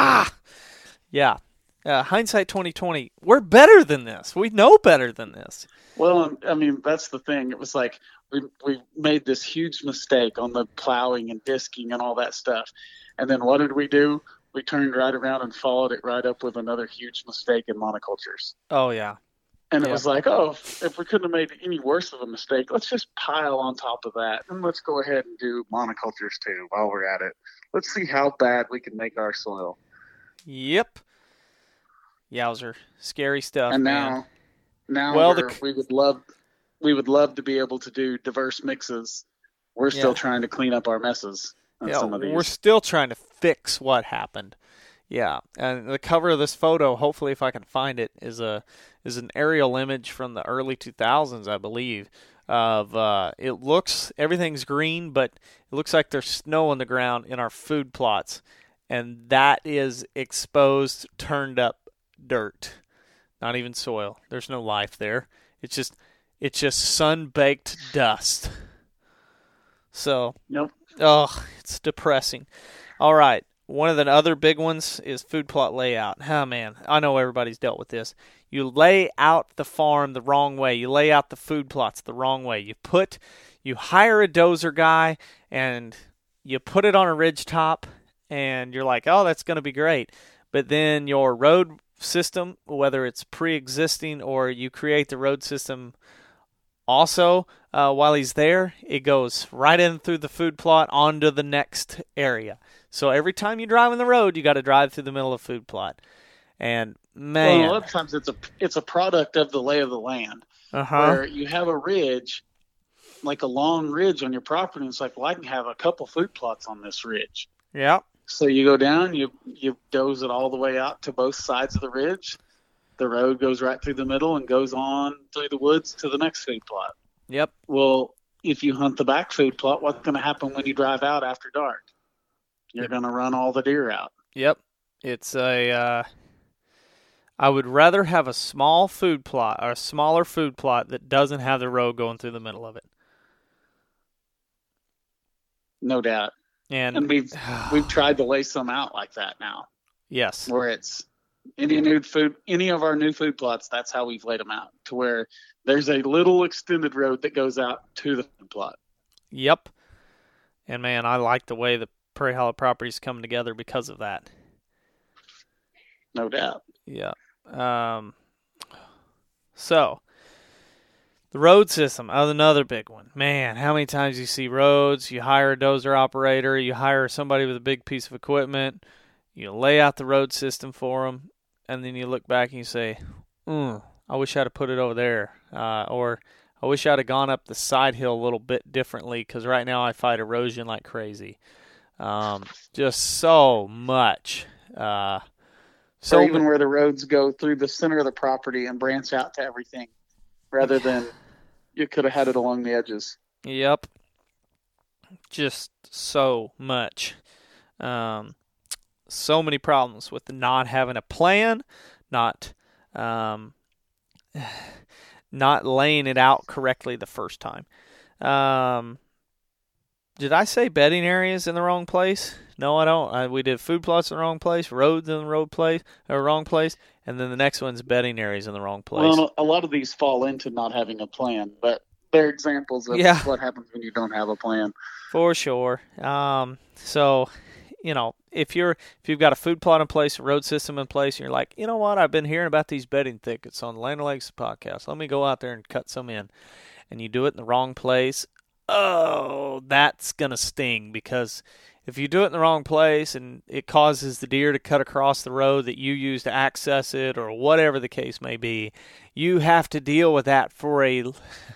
yeah. Hindsight 2020, we're better than this. We know better than this. Well, I mean, that's the thing. It was like we made this huge mistake on the plowing and disking and all that stuff. And then what did we do? We turned right around and followed it right up with another huge mistake in monocultures. Oh, yeah. And it was like, if we couldn't have made any worse of a mistake, let's just pile on top of that. And let's go ahead and do monocultures too while we're at it. Let's see how bad we can make our soil. Yep. Yowzer. Scary stuff, and man. Now we would love to be able to do diverse mixes. We're still trying to clean up our messes. Some of these. We're still trying to fix what happened. Yeah, and the cover of this photo, hopefully if I can find it, is an aerial image from the early 2000s, I believe. Everything's green, but it looks like there's snow on the ground in our food plots, and that is exposed, turned up dirt, not even soil. There's no life there. It's just sun-baked dust. So, Nope. Oh, it's depressing. All right. One of the other big ones is food plot layout. Oh, man. I know everybody's dealt with this. You lay out the farm the wrong way. You lay out the food plots the wrong way. You hire a dozer guy, and you put it on a ridge top, and you're like, oh, that's going to be great. But then your road system, whether it's pre-existing or you create the road system also, while he's there, it goes right in through the food plot onto the next area. So every time you drive on the road, you got to drive through the middle of food plot. And man, well, a lot of times it's a product of the lay of the land, where you have a ridge, like a long ridge on your property. And it's like, well, I can have a couple food plots on this ridge. Yeah. So you go down, you doze it all the way out to both sides of the ridge. The road goes right through the middle and goes on through the woods to the next food plot. Yep. Well, if you hunt the back food plot, what's going to happen when you drive out after dark? You're going to run all the deer out. Yep. It's I would rather have a small food plot or a smaller food plot that doesn't have the road going through the middle of it. No doubt. And we've tried to lay some out like that now. Yes. Where it's any of our new food plots, that's how we've laid them out, to where there's a little extended road that goes out to the food plot. Yep. And man, I like the way the Prairie Hollow properties come together because of that. No doubt. Yeah. So the road system, another big one. Man, how many times you see roads, you hire a dozer operator, you hire somebody with a big piece of equipment, you lay out the road system for them, and then you look back and you say, I wish I'd have put it over there. Or I wish I'd have gone up the side hill a little bit differently because right now I fight erosion like crazy. Just so much. Or even where the roads go through the center of the property and branch out to everything, rather than you could have had it along the edges. Yep. Just so much. So many problems with not having a plan, not laying it out correctly the first time. Did I say bedding areas in the wrong place? No, I don't. We did food plots in the wrong place, roads in the wrong place, and then the next one's bedding areas in the wrong place. Well, a lot of these fall into not having a plan, but they're examples of what happens when you don't have a plan. For sure. So, if you've got a food plot in place, a road system in place, and you're like, you know what, I've been hearing about these bedding thickets on the Land O'Lakes podcast. Let me go out there and cut some in. And you do it in the wrong place. Oh, that's going to sting, because if you do it in the wrong place and it causes the deer to cut across the road that you use to access it or whatever the case may be, you have to deal with that for a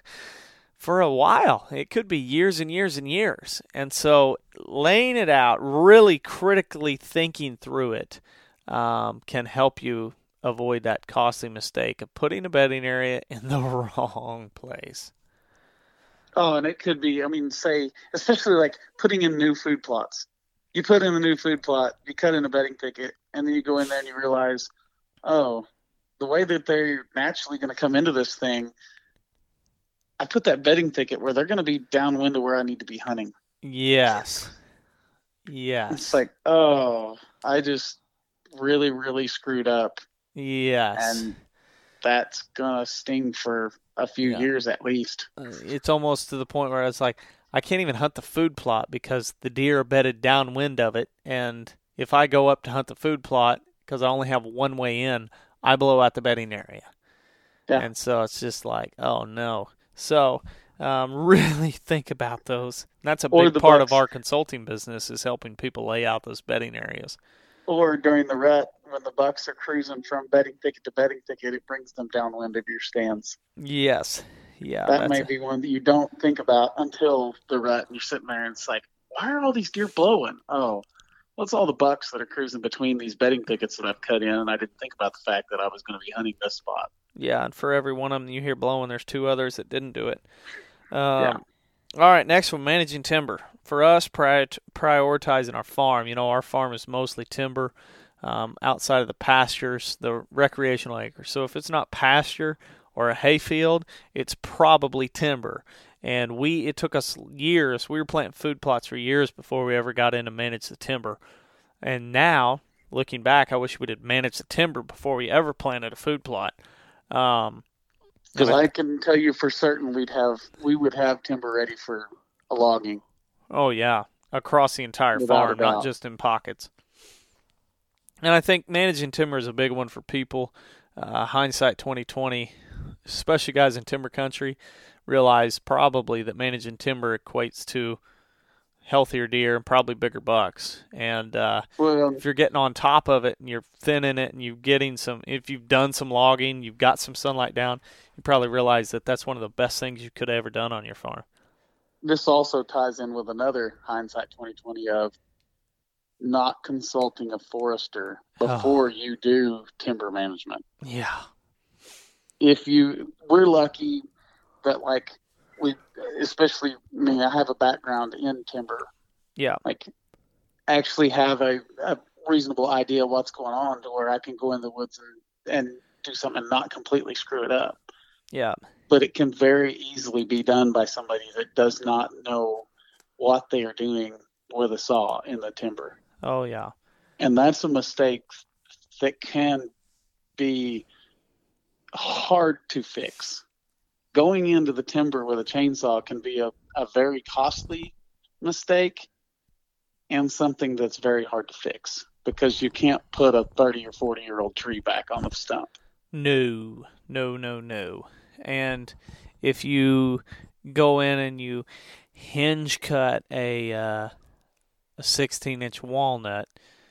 while. It could be years and years and years. And so laying it out, really critically thinking through it, can help you avoid that costly mistake of putting a bedding area in the wrong place. Oh, and it could be, say, especially like putting in new food plots. You put in a new food plot, you cut in a bedding thicket, and then you go in there and you realize, oh, the way that they're naturally going to come into this thing, I put that bedding thicket where they're going to be downwind of where I need to be hunting. Yes. Yes. It's like, oh, I just really, really screwed up. Yes. And that's going to sting for a few years at least. It's almost to the point where it's like, I can't even hunt the food plot because the deer are bedded downwind of it. And if I go up to hunt the food plot, because I only have one way in, I blow out the bedding area. Yeah. And so it's just like, oh no. So really think about those. That's a big part of our consulting business, is helping people lay out those bedding areas. Or during the rut, when the bucks are cruising from bedding thicket to bedding thicket, it brings them downwind of your stands. Yes. Yeah. That may be one that you don't think about until the rut, and you're sitting there and it's like, why are all these deer blowing? Oh, well, it's all the bucks that are cruising between these bedding thickets that I've cut in, and I didn't think about the fact that I was going to be hunting this spot. Yeah, and for every one of them you hear blowing, there's two others that didn't do it. Yeah. All right, next one, managing timber. For us, prioritizing our farm. Our farm is mostly timber, outside of the pastures, the recreational acres. So if it's not pasture or a hayfield, it's probably timber. And it took us years. We were planting food plots for years before we ever got in to manage the timber. And now, looking back, I wish we'd have managed the timber before we ever planted a food plot. Because I can tell you for certain we would have timber ready for a logging. Oh, yeah. Across the entire farm, not just in pockets. And I think managing timber is a big one for people. Hindsight 2020, especially guys in timber country, realize probably that managing timber equates to healthier deer and probably bigger bucks. And if you're getting on top of it and you're thinning it and you're getting if you've done some logging, you've got some sunlight down, you probably realize that that's one of the best things you could have ever done on your farm. this also ties in with another hindsight 2020 of not consulting a forester before you do timber management. Yeah. We're lucky that especially me, I have a background in timber. Yeah. Like actually have a reasonable idea what's going on to where I can go in the woods and do something and not completely screw it up. Yeah. But it can very easily be done by somebody that does not know what they are doing with a saw in the timber. Oh, yeah. And that's a mistake that can be hard to fix. Going into the timber with a chainsaw can be a very costly mistake and something that's very hard to fix because you can't put a 30 or 40-year-old tree back on the stump. No. And if you go in and you hinge cut a 16-inch walnut,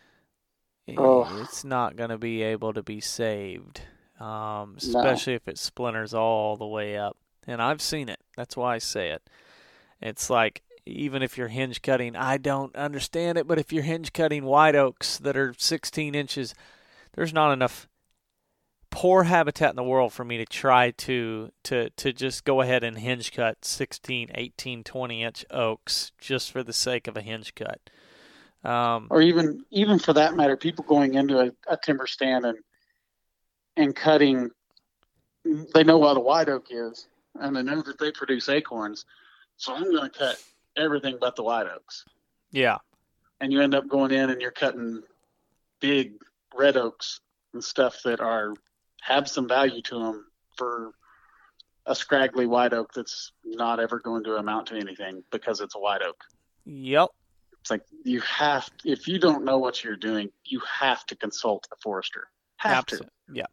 it's not going to be able to be saved, especially if it splinters all the way up. And I've seen it. That's why I say it. It's like, even if you're hinge cutting, I don't understand it, but if you're hinge cutting white oaks that are 16 inches, there's not enough poor habitat in the world for me to try to just go ahead and hinge cut 16, 18, 20-inch oaks just for the sake of a hinge cut. Or even for that matter, people going into a timber stand and cutting, they know what a white oak is, and they know that they produce acorns, so I'm going to cut everything but the white oaks. Yeah. And you end up going in and you're cutting big red oaks and stuff that have some value to them for a scraggly white oak that's not ever going to amount to anything because it's a white oak. Yep. It's like if you don't know what you're doing, you have to consult a forester. Have to.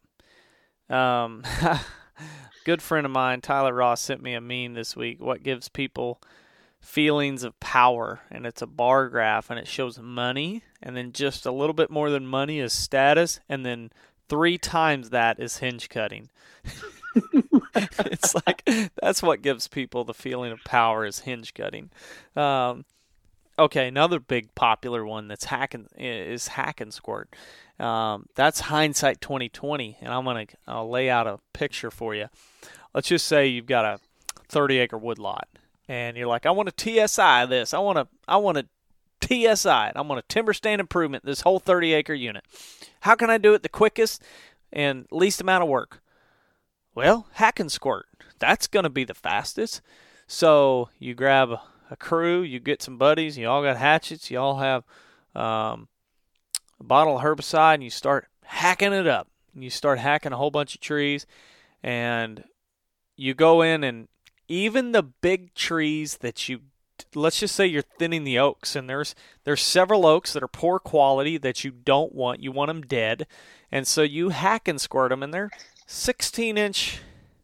Yeah. Good friend of mine, Tyler Ross, sent me a meme this week. What gives people feelings of power? And it's a bar graph, and it shows money, and then just a little bit more than money is status, and then 3 times that is hinge cutting. It's like, that's what gives people the feeling of power is hinge cutting. Okay, another big popular one that's hack and squirt. That's hindsight 2020, and I'll lay out a picture for you. Let's just say you've got a 30-acre woodlot, and you're like, I want to TSI this. I want to TSI it. I want a timber stand improvement this whole 30-acre unit. How can I do it the quickest and least amount of work? Well, hack and squirt. That's going to be the fastest. So you grab a crew, you get some buddies, you all got hatchets, you all have a bottle of herbicide, and you start hacking it up. You start hacking a whole bunch of trees, and you go in, and even the big trees that let's just say you're thinning the oaks, and there's several oaks that are poor quality that you don't want. You want them dead, and so you hack and squirt them, and they're 16-inch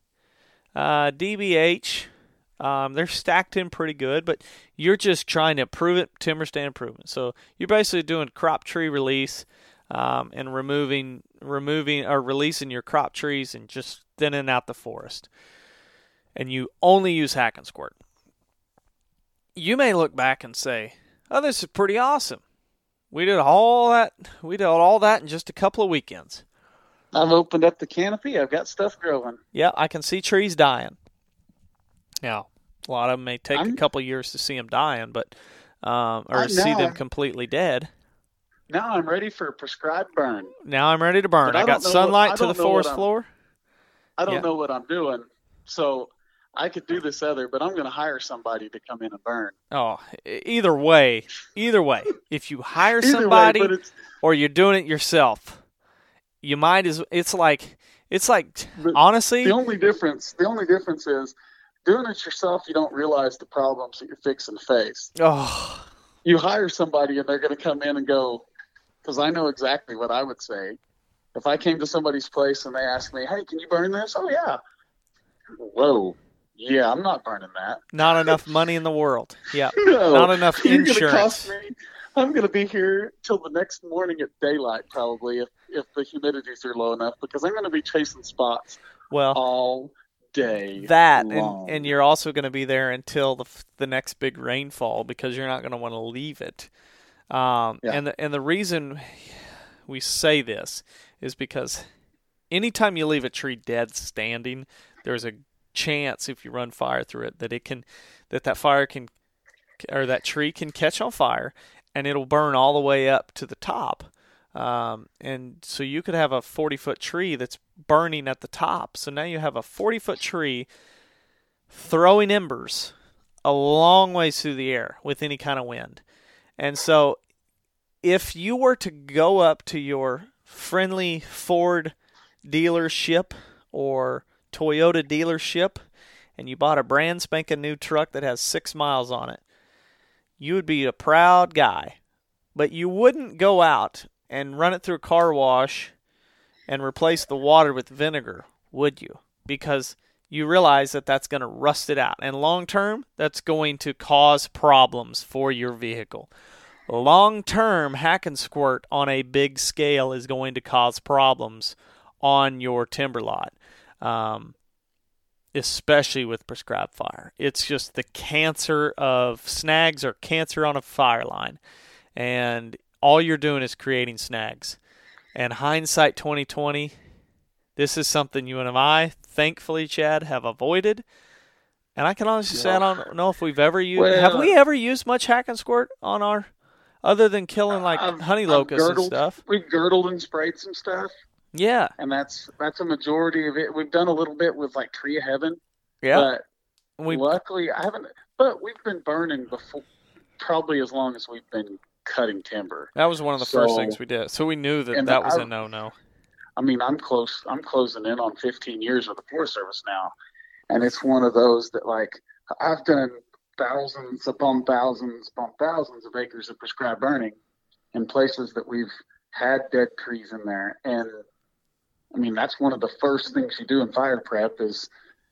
DBH. They're stacked in pretty good, but you're just trying to improve it, timber stand improvement. So you're basically doing crop tree release and removing or releasing your crop trees and just thinning out the forest. And you only use hack and squirt. You may look back and say, oh, this is pretty awesome. We did all that in just a couple of weekends. I've opened up the canopy. I've got stuff growing. Yeah, I can see trees dying. Now, a lot of them may take a couple of years to see them dying, but see them completely dead. Now I'm ready for a prescribed burn. Now I'm ready to burn. I got sunlight to the forest floor. I don't know what I'm doing, so I could do this other, but I'm going to hire somebody to come in and burn. Oh, either way, if you hire somebody or you're doing it yourself, you might as. It's like honestly, the only difference is doing it yourself. You don't realize the problems that you're fixing to face. Oh, you hire somebody and they're going to come in and go, because I know exactly what I would say. If I came to somebody's place and they asked me, hey, can you burn this? Oh, yeah. Whoa. Yeah, I'm not burning that. Not enough money in the world. Yeah. No, not enough insurance. Gonna cost me, I'm going to be here till the next morning at daylight probably if the humidities are low enough because I'm going to be chasing spots all day that, long. and you're also going to be there until the next big rainfall because you're not going to want to leave it. And the reason we say this is because anytime you leave a tree dead standing, there's a chance if you run fire through it that fire can, or that tree can catch on fire and it'll burn all the way up to the top. And so you could have a 40-foot tree that's burning at the top. So now you have a 40-foot tree throwing embers a long ways through the air with any kind of wind. And so if you were to go up to your friendly Ford dealership or Toyota dealership and you bought a brand spanking new truck that has 6 miles on it, you would be a proud guy. But you wouldn't go out and run it through a car wash and replace the water with vinegar, would you? Because you realize that that's going to rust it out. And long term, that's going to cause problems for your vehicle. Long term, hack and squirt on a big scale is going to cause problems on your timber lot, especially with prescribed fire. It's just the cancer of snags or cancer on a fire line. And all you're doing is creating snags. And hindsight 2020, this is something you and I, thankfully, Chad, have avoided. And I can honestly say I don't know if we've ever used. Have we ever used much hack and squirt on our, other than killing like honey locusts and stuff? We've girdled and sprayed some stuff. Yeah, and that's a majority of it. We've done a little bit with like Tree of Heaven. Yeah, but luckily I haven't. But we've been burning before, probably as long as we've been cutting timber. That was one of the first things we did. So we knew that was a no-no. I mean, I'm closing in on 15 years with the Forest Service now. And it's one of those that, like, I've done thousands upon thousands of acres of prescribed burning in places that we've had dead trees in there. And, I mean, that's one of the first things you do in fire prep is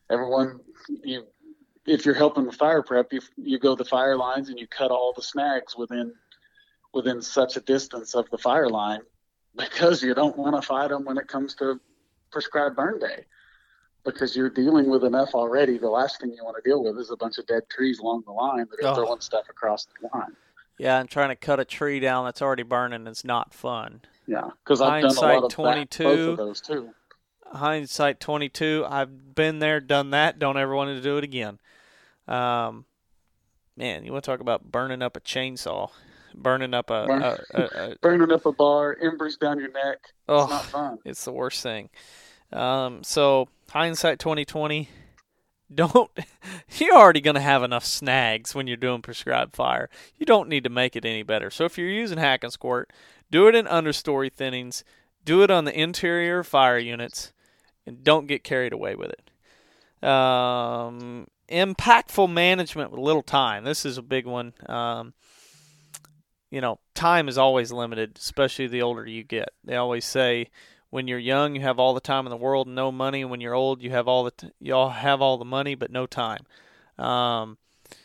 if you're helping with fire prep, you go the fire lines and you cut all the snags within such a distance of the fire line because you don't want to fight them when it comes to prescribed burn day because you're dealing with enough already. The last thing you want to deal with is a bunch of dead trees along the line that are throwing stuff across the line. Yeah, and trying to cut a tree down that's already burning is not fun. Yeah, because I've done a lot of both of those too. Hindsight 22, I've been there, done that, don't ever want to do it again. Man, you want to talk about burning up a chainsaw, burning up burning up a bar, embers down your neck. It's not fun. It's the worst thing. So hindsight 2020, you're already going to have enough snags when you're doing prescribed fire. You don't need to make it any better. So if you're using hack and squirt, do it in understory thinnings, do it on the interior fire units, and don't get carried away with it. Impactful management with little time. This is a big one. Time is always limited, especially the older you get. They always say when you're young, you have all the time in the world and no money. And when you're old, you have all the money but no time. How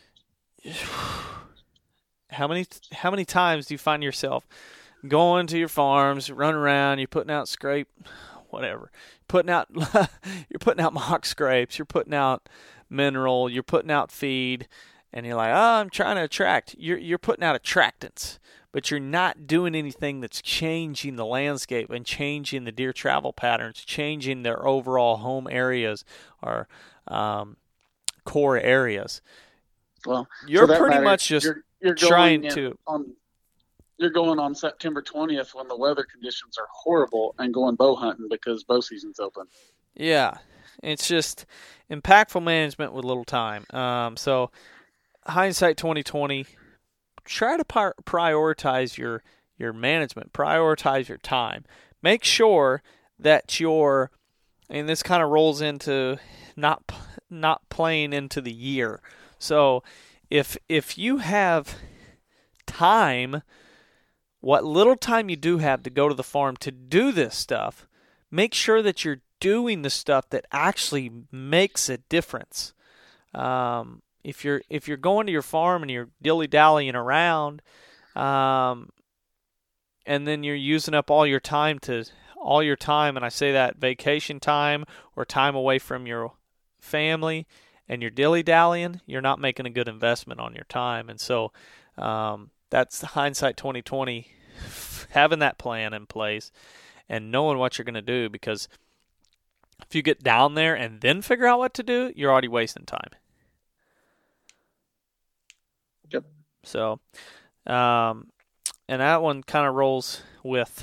many times do you find yourself going to your farms, running around, you're putting out you're putting out mock scrapes, you're putting out mineral, you're putting out feed, and you're like, I'm trying to attract. You're putting out attractants, but you're not doing anything that's changing the landscape and changing the deer travel patterns, changing their overall home areas or core areas. Well, you're pretty much just you're trying to. You're going on September 20th when the weather conditions are horrible and going bow hunting because bow season's open. Yeah, it's just impactful management with little time. So hindsight 2020, try to prioritize your management, prioritize your time. Make sure that and this kind of rolls into not playing into the year. So if you have time, what little time you do have to go to the farm to do this stuff, make sure that you're doing the stuff that actually makes a difference. If you're going to your farm and you're dilly-dallying around, and then you're using up all your time, and I say that vacation time or time away from your family and you're dilly-dallying, you're not making a good investment on your time. And so that's hindsight 2020, having that plan in place and knowing what you're going to do, because if you get down there and then figure out what to do, you're already wasting time. Yep. So, and that one kind of rolls with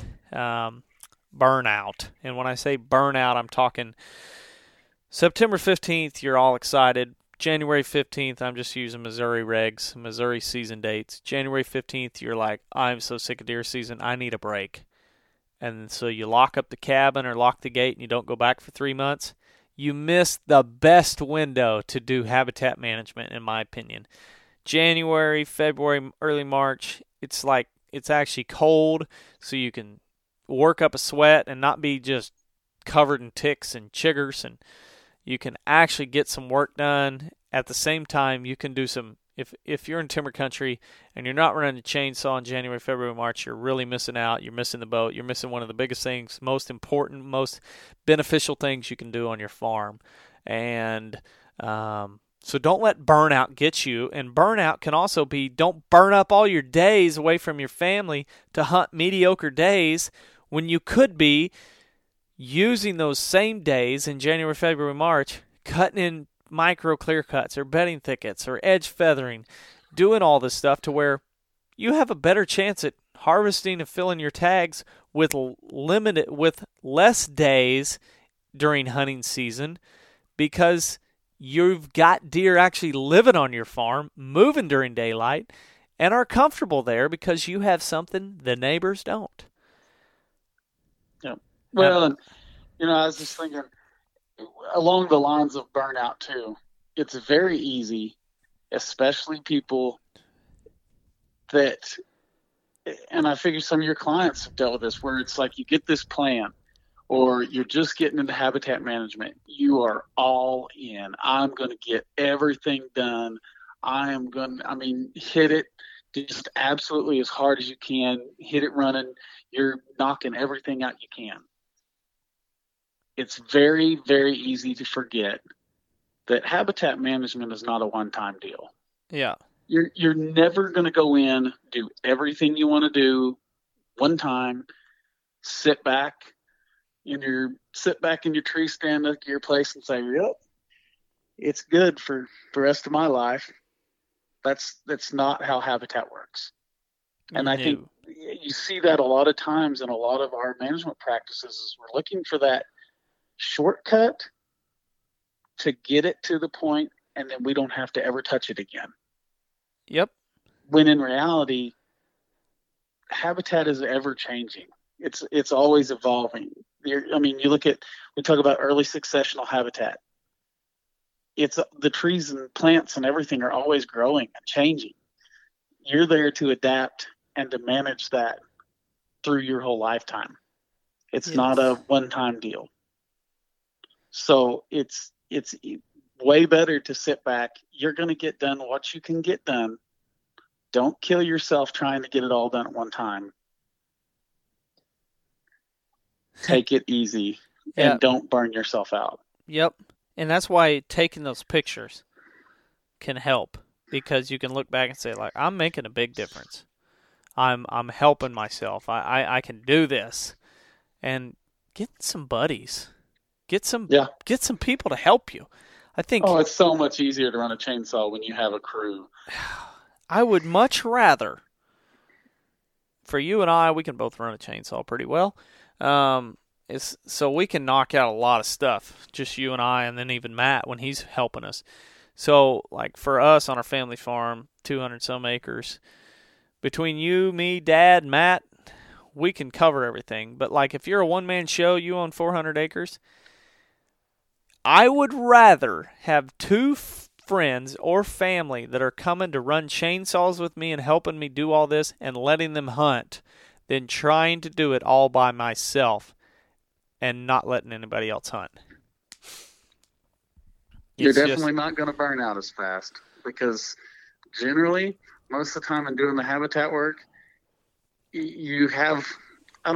burnout. And when I say burnout, I'm talking September 15th, you're all excited. January 15th, I'm just using Missouri regs, Missouri season dates. January 15th, you're like, I'm so sick of deer season, I need a break. And so you lock up the cabin or lock the gate and you don't go back for 3 months. You miss the best window to do habitat management, in my opinion. January, February, early March, it's like it's actually cold, so you can work up a sweat and not be just covered in ticks and chiggers, and you can actually get some work done. At the same time, you can do some, if you're in timber country and you're not running a chainsaw in January, February, March, you're really missing out. You're missing the boat. You're missing one of the biggest things, most important, most beneficial things you can do on your farm. And so don't let burnout get you. And burnout can also be, don't burn up all your days away from your family to hunt mediocre days when you could be using those same days in January, February, March, cutting in micro clear cuts or bedding thickets or edge feathering, doing all this stuff to where you have a better chance at harvesting and filling your tags with less days during hunting season, because you've got deer actually living on your farm, moving during daylight, and are comfortable there because you have something the neighbors don't. Yeah. Well, and, I was just thinking along the lines of burnout too. It's very easy, especially people that, and I figure some of your clients have dealt with this, where it's like you get this plan or you're just getting into habitat management. You are all in. I'm going to get everything done. Hit it just absolutely as hard as you can. Hit it running. You're knocking everything out you can. It's very, very easy to forget that habitat management is not a one-time deal. Yeah. You're never going to go in, do everything you want to do one time, sit back in your tree stand at your place and say, yep, it's good for the rest of my life. That's not how habitat works. And I think you see that a lot of times in a lot of our management practices is we're looking for that shortcut to get it to the point, and then we don't have to ever touch it again. Yep. When in reality, habitat is ever changing. It's always evolving. We talk about early successional habitat. It's the trees and plants and everything are always growing and changing. You're there to adapt and to manage that through your whole lifetime. It's not a one-time deal. So it's way better to sit back. You're going to get done what you can get done. Don't kill yourself trying to get it all done at one time. Take it easy and don't burn yourself out. Yep. And that's why taking those pictures can help, because you can look back and say, like, I'm making a big difference. I'm helping myself. I can do this. And get some buddies. Get some people to help you. I think it's so much easier to run a chainsaw when you have a crew. I would much rather, for you and I, we can both run a chainsaw pretty well. So we can knock out a lot of stuff, just you and I, and then even Matt when he's helping us. So, like, for us on our family farm, 200 some acres, between you, me, Dad, Matt, we can cover everything. But, like, if you're a one-man show, you own 400 acres, I would rather have two friends or family that are coming to run chainsaws with me and helping me do all this and letting them hunt than trying to do it all by myself and not letting anybody else hunt. You're definitely not going to burn out as fast, because generally, most of the time in doing the habitat work, you have a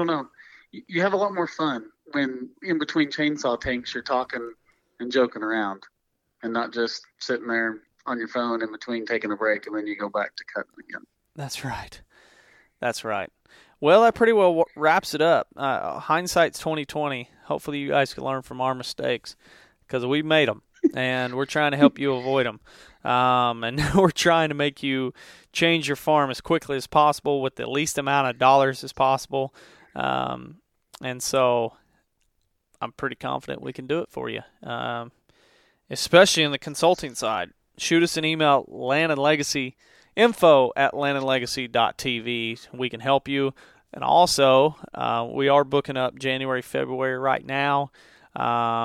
lot more fun when in between chainsaw tanks you're talking and joking around. and not just sitting there on your phone in between taking a break and then you go back to cutting again. That's right. That's right. Well, that pretty well wraps it up. Hindsight's 20/20. Hopefully, you guys can learn from our mistakes because we made them, and we're trying to help you avoid them. And we're trying to make you change your farm as quickly as possible with the least amount of dollars as possible. And so, I'm pretty confident we can do it for you, especially in the consulting side. Shoot us an email, info@landandlegacy.tv. We can help you. And also, we are booking up January, February right now. If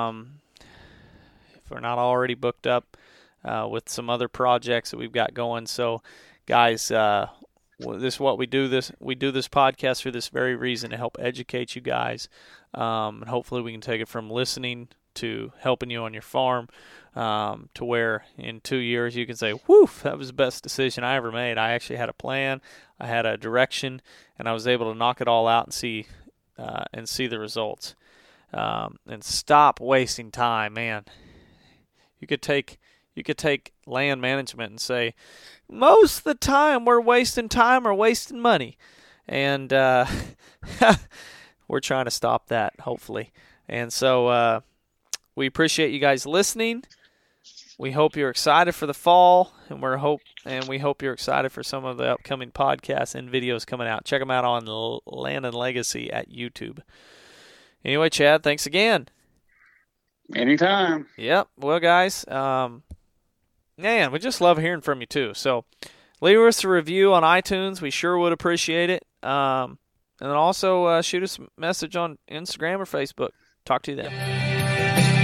we're not already booked up with some other projects that we've got going. So, guys, this is what we do. We do this podcast for this very reason, to help educate you guys. And hopefully we can take it from listening to helping you on your farm, to where in 2 years you can say, whew, that was the best decision I ever made. I actually had a plan, I had a direction, and I was able to knock it all out and see the results. And stop wasting time, man. You could take land management and say, most of the time we're wasting time or wasting money. And we're trying to stop that, hopefully. And so we appreciate you guys listening. We hope you're excited for the fall, and we hope you're excited for some of the upcoming podcasts and videos coming out. Check them out on Land and Legacy at YouTube. Anyway, Chad, thanks again. Anytime. Yep. Well, guys, man, we just love hearing from you too. So leave us a review on iTunes. We sure would appreciate it. And then also shoot us a message on Instagram or Facebook. Talk to you then.